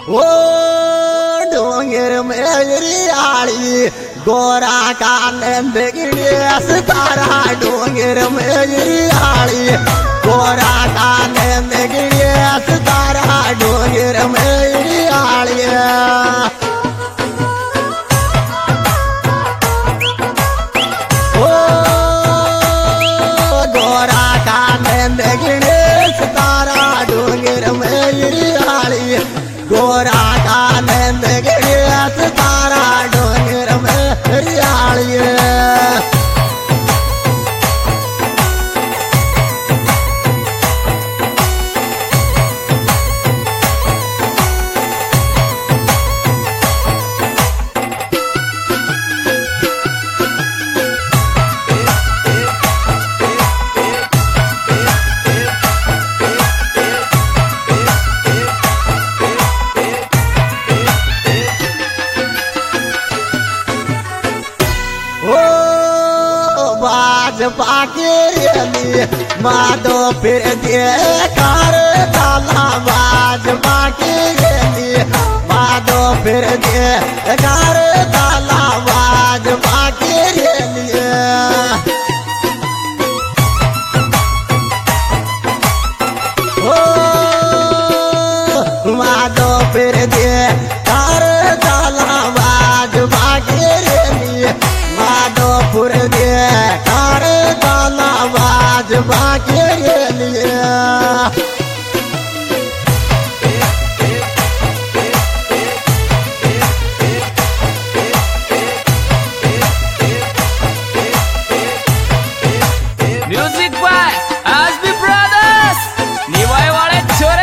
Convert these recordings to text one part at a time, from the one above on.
ओ डोंगर मेरी आड़ी गोरा का नंदगिरी तारा डोंगर मेरी आड़ी गोरा का नंदगिरी तारा डोंगर मेरी आड़ी ओ गोरा का नंदगिरी तारा डोंगर मेरी आड़ी गोरा का नंदगिरी तारा डोंगर मेरी आड़ी बाकी माधो फिर दे कार डाला बाज बाकी माधो फिर दे कार डाला बाज बाकी ओ माधो फिर दे कार डाला बाज बाकी माधो फिर दे कार आवाज बाकी लिए म्यूजिक बाय आजबी ब्रदर्स निवाय वाले छोरे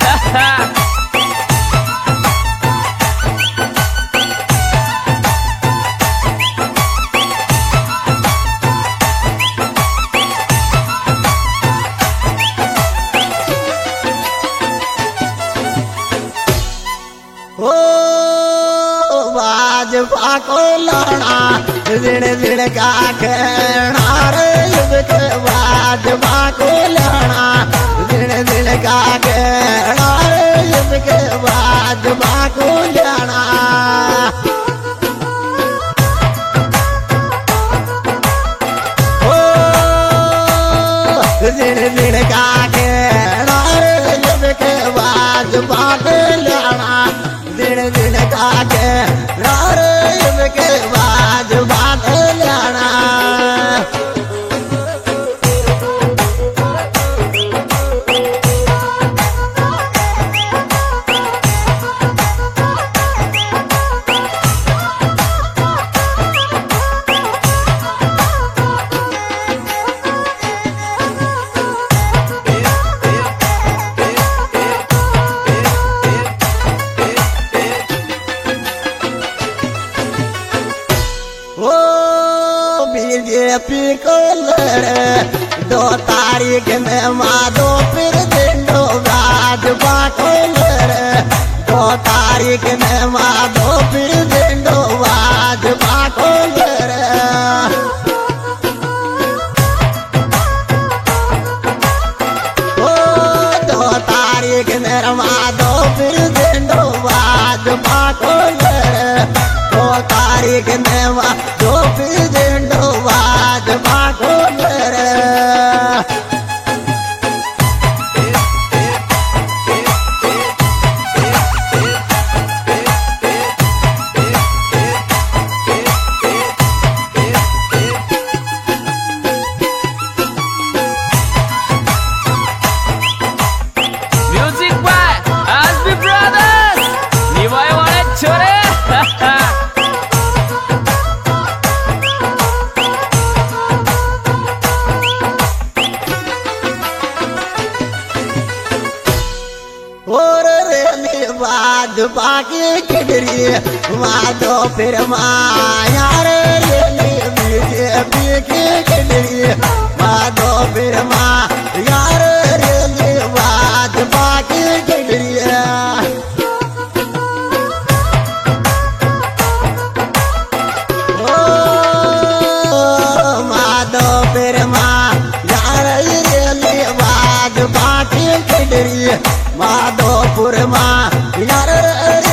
को लड़ा जिण जिण का खेना रे युवक बाजबा को लड़ा जिण जिण का खेना रे युवक बाजबा को लड़ा ओ जिण जिण का खेना रे युवक बाजबा को लड़ा जिण जिण का खेना के बाद बात जाना बीजेपी को लड़े 2 तारीख में माधो फिर दिनो भाजपा को लड़े 2 तारीख में माधो फिर दिनो भाजपा को लड़े ओ 2 तारीख में माधो फिर दिनो भाजपा को लड़े 2 तारीख में माधो फिर दिनो भाजपा को लड़े म्यूजिक बाय आजबी ब्रदर्स निवाय वाले छोरे भाजपा की किडरी माधो फिर माया रे बीजेपी की किडरी माधो फिर माया रे भाजपा की किडरी ओ माधो फिर माया रे भाजपा की किडरी माधोपुर माँ यार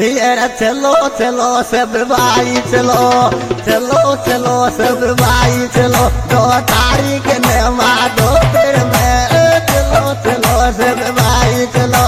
यार चलो चलो सब भाई चलो चलो चलो सब भाई चलो 2 तारीख ने माधो फिर में चलो चलो सब भाई चलो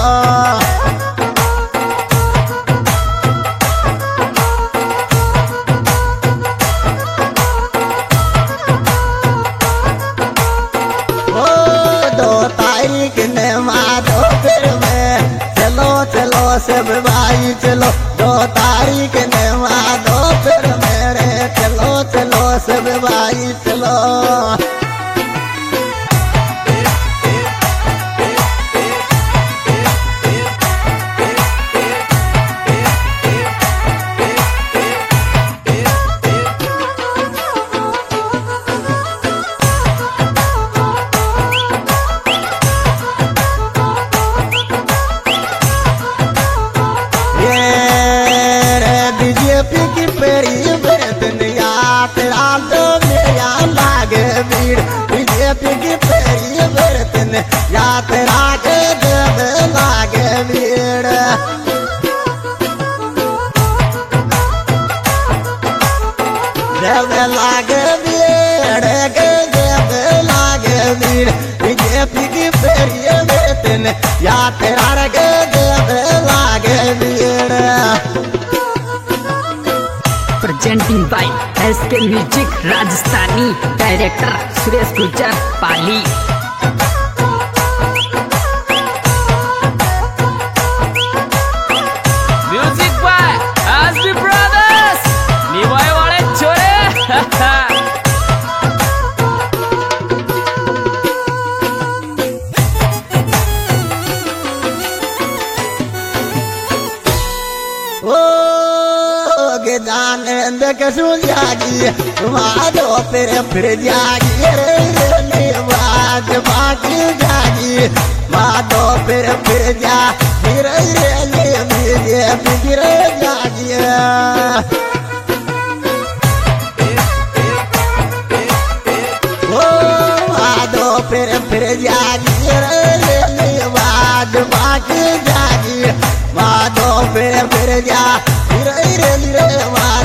ओ 2 तारीख ने माधो फिर में चलो चलो सब भाई चलो 2 तारीख ने माधो फिर मेरे चलो चलो सब भाई चलो बीजेपी की पेरी बेतन यात्रा तो मेरा लागे भीड़ बीजेपी की पेरी बेतन यात्रा के देव लागे भीड़ देव लागे भीड़ के देव लागे भीड़ बीजेपी की पेरी बेतन यात्रा के देव लागे भीड़ presenting by SK Music Rajasthani Director Suresh Gujjar Pali Music by SB Brothers निभाए वाले छोरे ओ के दानंद कसू जागी माधो फिर जागी रे बात बाकी जागी माधो फिर जा फिर रे फिर जागी ओ माधो फिर जागी रे बात बाकी जागी माधो फिर जा फिर रे